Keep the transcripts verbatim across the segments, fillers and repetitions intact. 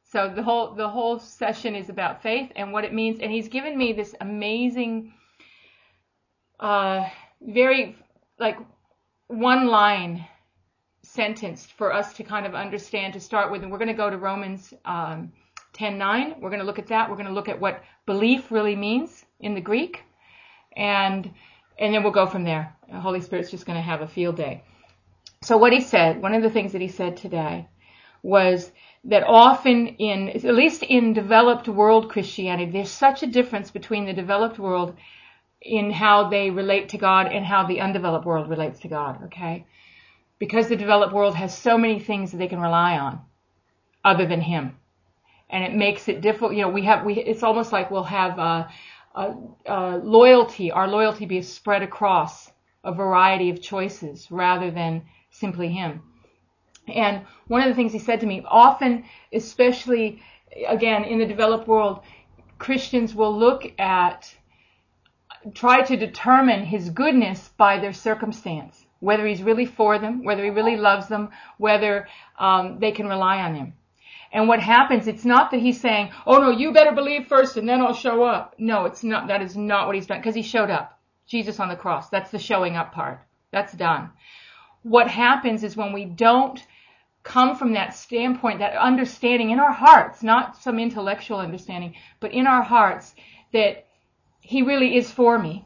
So the whole the whole session is about faith and what it means. And he's given me this amazing, uh, very like one line sentence for us to kind of understand to start with. And we're going to go to Romans um, ten nine. We're going to look at that. We're going to look at what belief really means in the Greek, and and then we'll go from there. The Holy Spirit's just going to have a field day. So what he said, one of the things that he said today was that often in, at least in developed world Christianity, there's such a difference between the developed world in how they relate to God and how the undeveloped world relates to God, okay? Because the developed world has so many things that they can rely on other than him. And it makes it difficult. You know, we have, we, it's almost like we'll have uh, uh, uh, loyalty, our loyalty be spread across a variety of choices rather than simply him. And one of the things he said to me, often, especially, again, in the developed world, Christians will look at, try to determine his goodness by their circumstance, whether he's really for them, whether he really loves them, whether um, they can rely on him. And what happens, it's not that he's saying, oh no, you better believe first and then I'll show up. No, it's not, that is not what he's done, because he showed up. Jesus on the cross, that's the showing up part. That's done. What happens is when we don't come from that standpoint, that understanding in our hearts, not some intellectual understanding, but in our hearts that he really is for me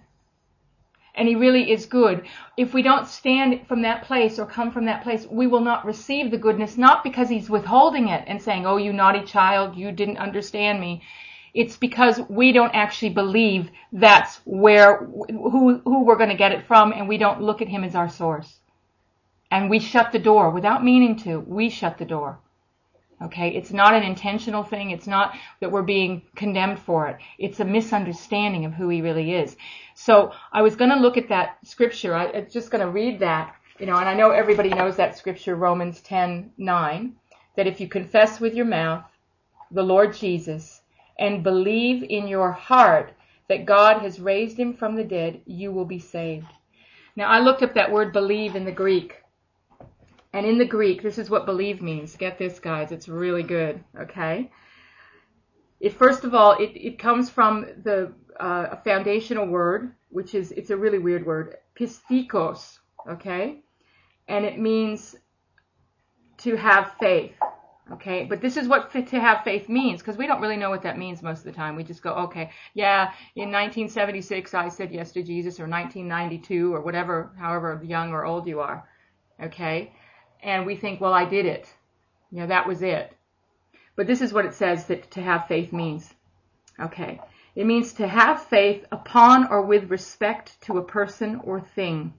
and he really is good. If we don't stand from that place or come from that place, we will not receive the goodness, not because he's withholding it and saying, oh, you naughty child, you didn't understand me. It's because we don't actually believe that's where, who, who we're going to get it from, and we don't look at him as our source. And we shut the door without meaning to. We shut the door. Okay? It's not an intentional thing. It's not that we're being condemned for it. It's a misunderstanding of who he really is. So I was going to look at that scripture. I, I'm just going to read that. You know, and I know everybody knows that scripture, Romans ten nine, that if you confess with your mouth the Lord Jesus and believe in your heart that God has raised him from the dead, you will be saved. Now, I looked up that word believe in the Greek. And in the Greek, this is what believe means. Get this, guys. It's really good, okay? It, first of all, it, it comes from the uh, a foundational word, which is, it's a really weird word, pistikos, okay? And it means to have faith, okay? But this is what to have faith means, because we don't really know what that means most of the time. We just go, okay, yeah, in nineteen seventy-six I said yes to Jesus, or nineteen ninety-two, or whatever, however young or old you are, okay? And we think, well, I did it. You know, that was it. But this is what it says that to have faith means. Okay. It means to have faith upon or with respect to a person or thing.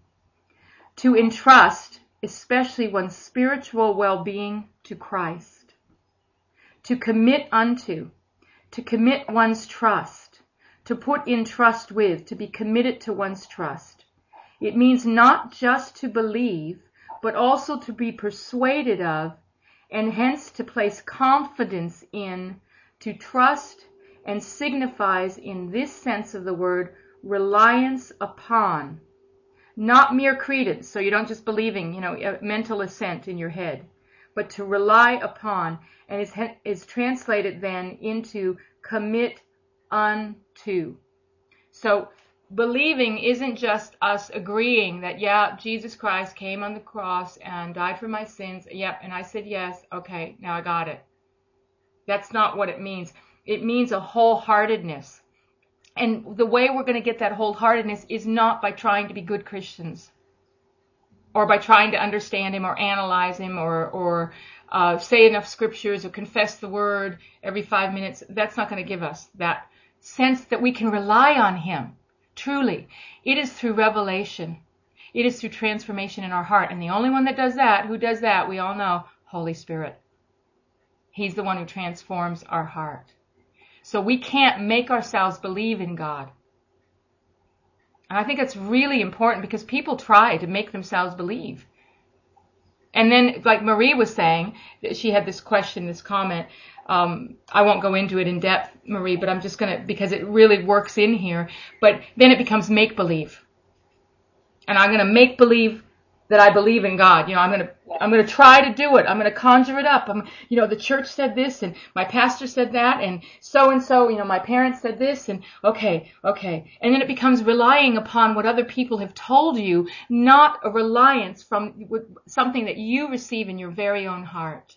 To entrust, especially one's spiritual well-being, to Christ. To commit unto. To commit one's trust. To put in trust with. To be committed to one's trust. It means not just to believe, but also to be persuaded of, and hence to place confidence in, to trust, and signifies in this sense of the word reliance upon. Not mere credence, so you don't just believing, you know, a mental assent in your head, but to rely upon, and is, is translated then into commit unto. So believing isn't just us agreeing that, yeah, Jesus Christ came on the cross and died for my sins. Yep, and I said yes. Okay, now I got it. That's not what it means. It means a wholeheartedness. And the way we're going to get that wholeheartedness is not by trying to be good Christians, or by trying to understand him or analyze him, or, or uh, say enough scriptures or confess the word every five minutes. That's not going to give us that sense that we can rely on him. Truly, it is through revelation. It is through transformation in our heart. And the only one that does that, who does that, we all know, Holy Spirit. He's the one who transforms our heart. So we can't make ourselves believe in God. And I think that's really important, because people try to make themselves believe. And then, like Marie was saying, she had this question, this comment. Um, I won't go into it in depth, Marie, but I'm just going to, because it really works in here. But then it becomes make-believe. And I'm going to make believe that I believe in God. You know, I'm going to, I'm going to try to do it. I'm going to conjure it up. I'm, you know, the church said this and my pastor said that and so and so, you know, my parents said this and okay, okay. And then it becomes relying upon what other people have told you, not a reliance from something that you receive in your very own heart.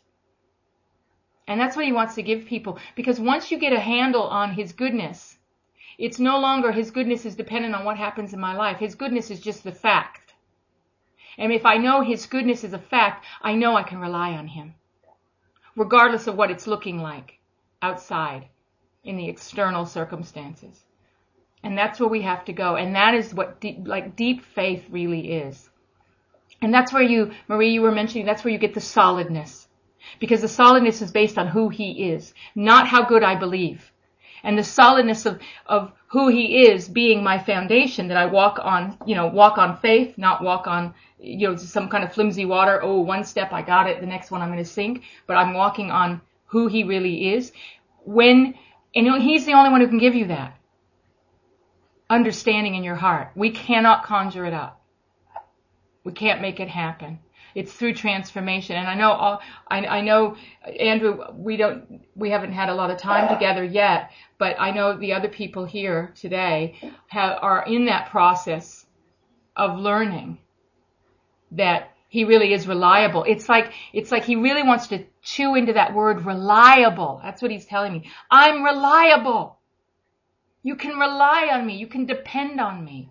And that's what he wants to give people, because once you get a handle on his goodness, it's no longer his goodness is dependent on what happens in my life. His goodness is just the fact. And if I know his goodness is a fact, I know I can rely on him, regardless of what it's looking like outside in the external circumstances. And that's where we have to go. And that is what deep, like deep faith really is. And that's where you, Marie, you were mentioning, that's where you get the solidness. Because the solidness is based on who he is, not how good I believe. And the solidness of, of who he is being my foundation, that I walk on, you know, walk on faith, not walk on, you know, some kind of flimsy water. Oh, one step I got it, the next one I'm going to sink. But I'm walking on who he really is. When, and you know, he's the only one who can give you that understanding in your heart. We cannot conjure it up. We can't make it happen. It's through transformation. And I know, all, I, I know, Andrew, we don't, we haven't had a lot of time together yet, but I know the other people here today have, are in that process of learning that he really is reliable. It's like, it's like he really wants to chew into that word reliable. That's what he's telling me. I'm reliable. You can rely on me. You can depend on me.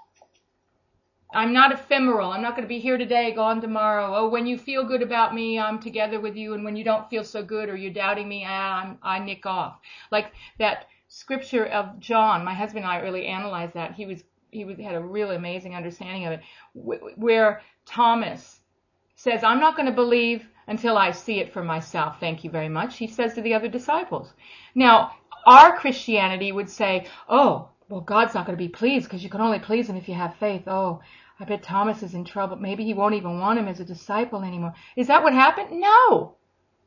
I'm not ephemeral. I'm not going to be here today, gone tomorrow. Oh, when you feel good about me, I'm together with you. And when you don't feel so good or you're doubting me, ah, I'm, I nick off. Like that scripture of John, my husband and I really analyzed that. He was, he was, had a really amazing understanding of it, where Thomas says, I'm not going to believe until I see it for myself. Thank you very much. He says to the other disciples. Now, our Christianity would say, oh, well, God's not going to be pleased because you can only please him if you have faith. Oh, I bet Thomas is in trouble. Maybe he won't even want him as a disciple anymore. Is that what happened? No.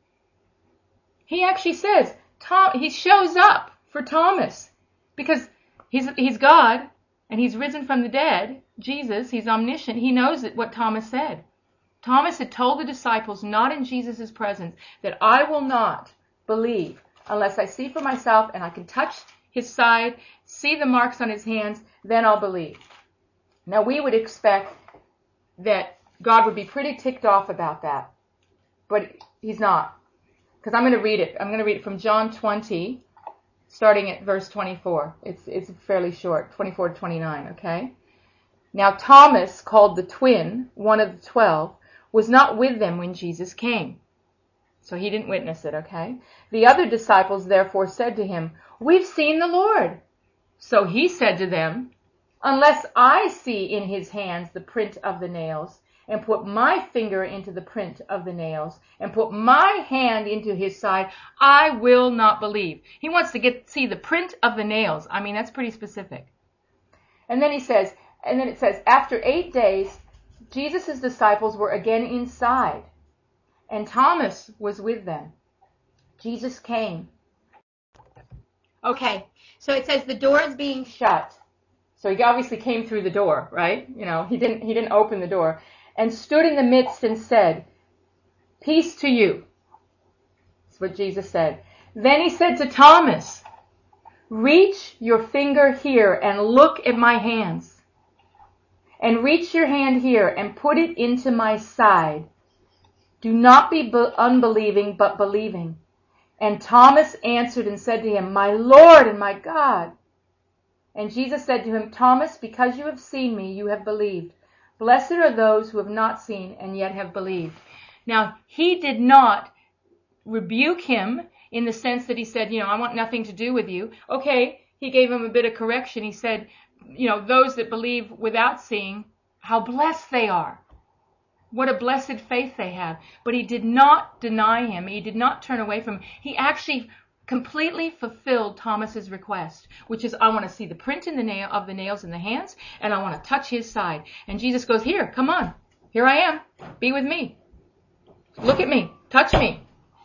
He actually says, Tom, he shows up for Thomas because he's, he's God and he's risen from the dead. Jesus, he's omniscient. He knows what Thomas said. Thomas had told the disciples, not in Jesus' presence, that I will not believe unless I see for myself and I can touch his side, see the marks on his hands, then I'll believe. Now we would expect that God would be pretty ticked off about that, but he's not. Because I'm going to read it. I'm going to read it from John twenty, starting at verse twenty-four. It's it's fairly short, twenty-four to twenty-nine, okay? Now Thomas, called the twin, one of the twelve, was not with them when Jesus came. So he didn't witness it, okay? The other disciples therefore said to him, we've seen the Lord. So he said to them, unless I see in his hands the print of the nails, and put my finger into the print of the nails, and put my hand into his side, I will not believe. He wants to get see the print of the nails. I mean, that's pretty specific. And then he says, and then it says, after eight days, Jesus' disciples were again inside, and Thomas was with them. Jesus came. Okay, so it says the door is being shut. So he obviously came through the door, right? You know, he didn't, he didn't open the door. And stood in the midst and said, peace to you. That's what Jesus said. Then he said to Thomas, reach your finger here and look at my hands. And reach your hand here and put it into my side. Do not be unbelieving, but believing. And Thomas answered and said to him, my Lord and my God. And Jesus said to him, Thomas, because you have seen me, you have believed. Blessed are those who have not seen and yet have believed. Now, he did not rebuke him in the sense that he said, you know, I want nothing to do with you. Okay, he gave him a bit of correction. He said, you know, those that believe without seeing, how blessed they are. What a blessed faith they have. But he did not deny him. He did not turn away from him. He actually completely fulfilled Thomas's request, which is, I want to see the print in the nail of the nails in the hands, and I want to touch his side. And Jesus goes, here, come on. Here I am. Be with me. Look at me. Touch me.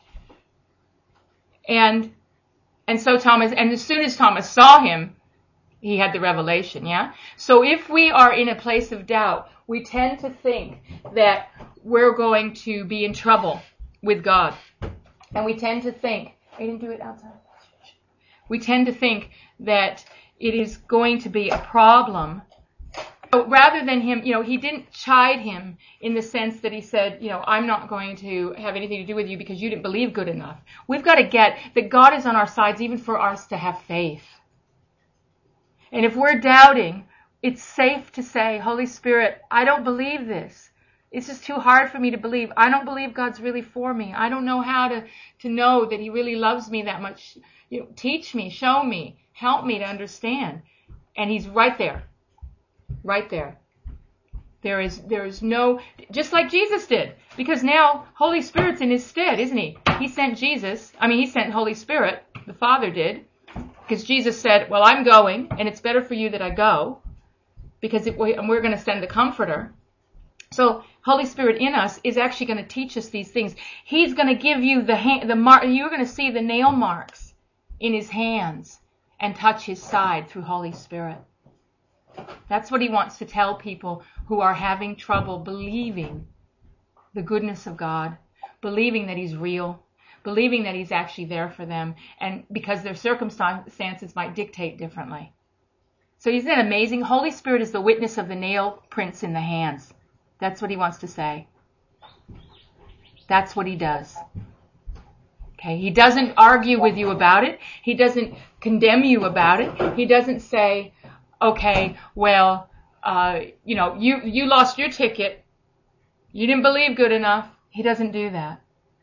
And, and so Thomas, and as soon as Thomas saw him, he had the revelation, yeah? So if we are in a place of doubt, we tend to think that we're going to be in trouble with God. And we tend to think, I didn't do it outside. We tend to think that it is going to be a problem. So rather than him, you know, he didn't chide him in the sense that he said, you know, I'm not going to have anything to do with you because you didn't believe good enough. We've got to get that God is on our sides even for us to have faith. And if we're doubting, it's safe to say, Holy Spirit, I don't believe this. It's just too hard for me to believe. I don't believe God's really for me. I don't know how to, to know that he really loves me that much. You know, teach me, show me, help me to understand. And he's right there. Right there. There is, there is no, just like Jesus did. Because now Holy Spirit's in his stead, isn't he? He sent Jesus. I mean, he sent Holy Spirit. The Father did. Because Jesus said, well, I'm going, and it's better for you that I go. Because it, and we're going to send the Comforter. So Holy Spirit in us is actually going to teach us these things. He's going to give you the hand, the mark. You're going to see the nail marks in his hands and touch his side through Holy Spirit. That's what he wants to tell people who are having trouble believing the goodness of God, believing that he's real, believing that he's actually there for them, and because their circumstances might dictate differently. So isn't that amazing? Holy Spirit is the witness of the nail prints in the hands. That's what he wants to say. That's what he does. Okay, he doesn't argue with you about it. He doesn't condemn you about it. He doesn't say, okay, well, uh, you know, you, you lost your ticket. You didn't believe good enough. He doesn't do that.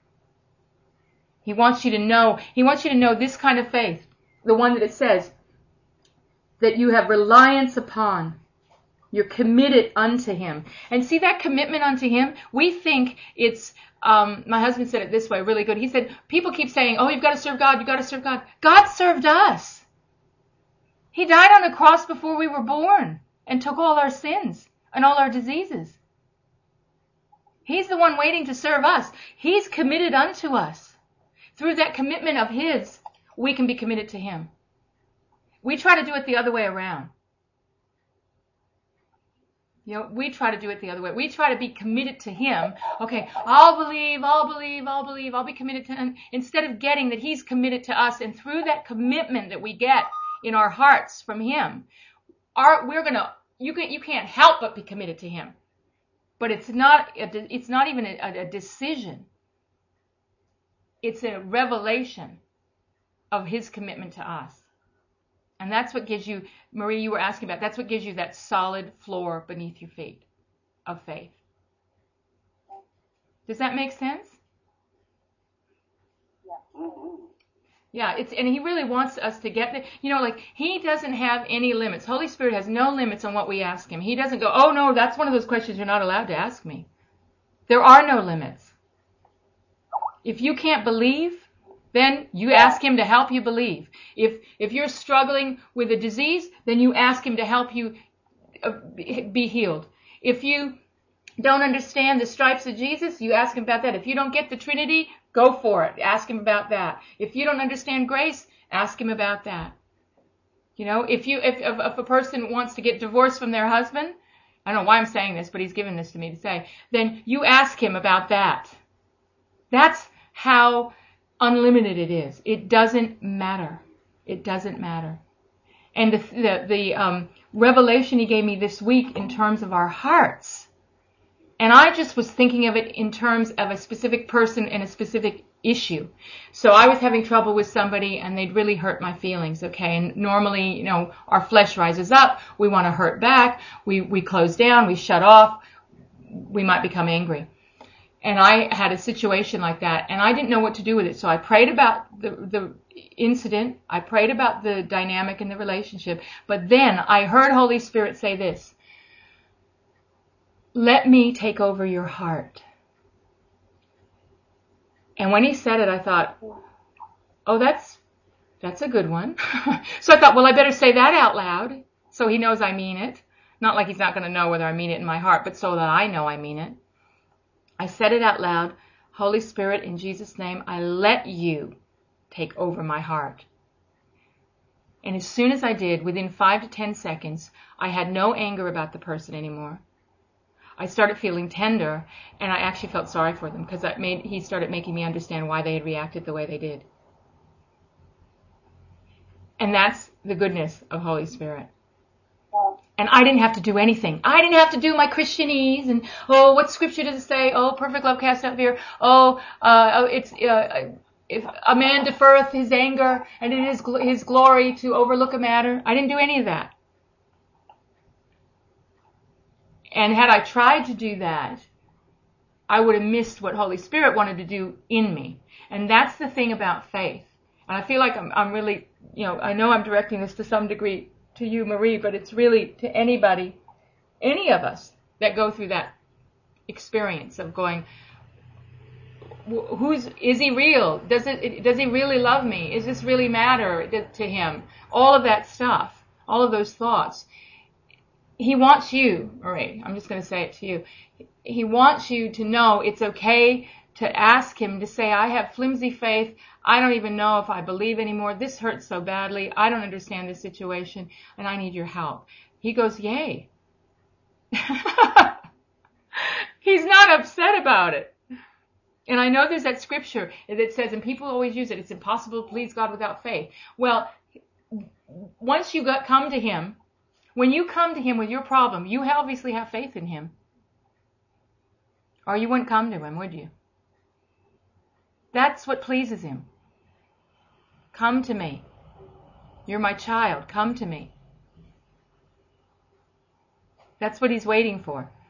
He wants you to know, he wants you to know this kind of faith, the one that it says that you have reliance upon. You're committed unto him. And see that commitment unto him? We think it's, um, my husband said it this way, really good. He said, people keep saying, oh, you've got to serve God, you've got to serve God. God served us. He died on the cross before we were born and took all our sins and all our diseases. He's the one waiting to serve us. He's committed unto us. Through that commitment of his, we can be committed to him. We try to do it the other way around. You know, we try to do it the other way. We try to be committed to him. Okay, I'll believe, I'll believe, I'll believe, I'll be committed to him. Instead of getting that he's committed to us, and through that commitment that we get in our hearts from him, our, we're gonna, you can, you can't help but be committed to him. But it's not, a, it's not even a, a decision. It's a revelation of his commitment to us. And that's what gives you, Marie, you were asking about, that's what gives you that solid floor beneath your feet of faith. Does that make sense? Yeah. Mm-hmm. Yeah, it's, and he really wants us to get the, you know, like, he doesn't have any limits. Holy Spirit has no limits on what we ask him. He doesn't go, oh no, that's one of those questions you're not allowed to ask me. There are no limits. If you can't believe, then you ask him to help you believe. If if you're struggling with a disease, then you ask him to help you be healed. If you don't understand the stripes of Jesus, you ask him about that. If you don't get the Trinity, go for it. Ask him about that. If you don't understand grace, ask him about that. You know, if you if, if, if a person wants to get divorced from their husband, I don't know why I'm saying this, but he's given this to me to say, then you ask him about that. That's how unlimited it is. It doesn't matter. It doesn't matter. And the the, the um, revelation he gave me this week in terms of our hearts, and I just was thinking of it in terms of a specific person and a specific issue. So I was having trouble with somebody and they'd really hurt my feelings, okay? And normally, you know, our flesh rises up. We want to hurt back. We, we close down. We shut off. We might become angry. And I had a situation like that, and I didn't know what to do with it. So I prayed about the, the incident. I prayed about the dynamic in the relationship. But then I heard Holy Spirit say this: let me take over your heart. And when he said it, I thought, oh, that's that's a good one. So I thought, well, I better say that out loud so he knows I mean it. Not like he's not going to know whether I mean it in my heart, but so that I know I mean it. I said it out loud. Holy Spirit, in Jesus' name, I let you take over my heart. And as soon as I did, within five to ten seconds, I had no anger about the person anymore. I started feeling tender, and I actually felt sorry for them because that made he started making me understand why they had reacted the way they did. And that's the goodness of Holy Spirit. And I didn't have to do anything. I didn't have to do my Christianese and, oh, what scripture does it say? Oh, perfect love casts out fear. Oh, uh, it's uh, if a man deferreth his anger, and it is gl- his glory to overlook a matter. I didn't do any of that. And had I tried to do that, I would have missed what Holy Spirit wanted to do in me. And that's the thing about faith. And I feel like I'm, I'm really, you know, I know I'm directing this to some degree to you, Marie, but it's really to anybody, any of us that go through that experience of going, who's, is he real? Does it, does he really love me? Is this really matter to him? All of that stuff, all of those thoughts. He wants you, Marie, I'm just going to say it to you. He wants you to know it's okay to ask him, to say, I have flimsy faith. I don't even know if I believe anymore. This hurts so badly. I don't understand this situation, and I need your help. He goes, yay. He's not upset about it. And I know there's that scripture that says, and people always use it, it's impossible to please God without faith. Well, once you got, come to him, when you come to him with your problem, you obviously have faith in him. Or you wouldn't come to him, would you? That's what pleases him. Come to me. You're my child. Come to me. That's what he's waiting for.